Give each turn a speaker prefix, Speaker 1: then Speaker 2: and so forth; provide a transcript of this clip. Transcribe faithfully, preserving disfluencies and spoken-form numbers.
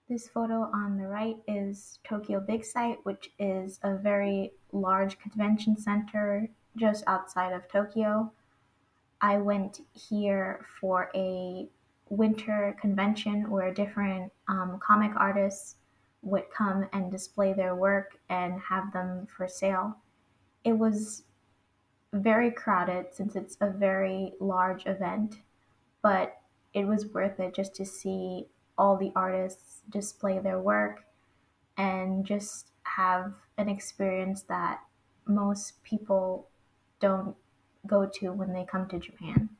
Speaker 1: This photo on the right is Tokyo Big Sight, which is a very large convention center just outside of Tokyo. I went here for a winter convention where different um, comic artists would come and display their work and have them for sale. It was very crowded since it's a very large event, but it was worth it just to see all the artists display their work and just have an experience that most people don't go to when they come to Japan.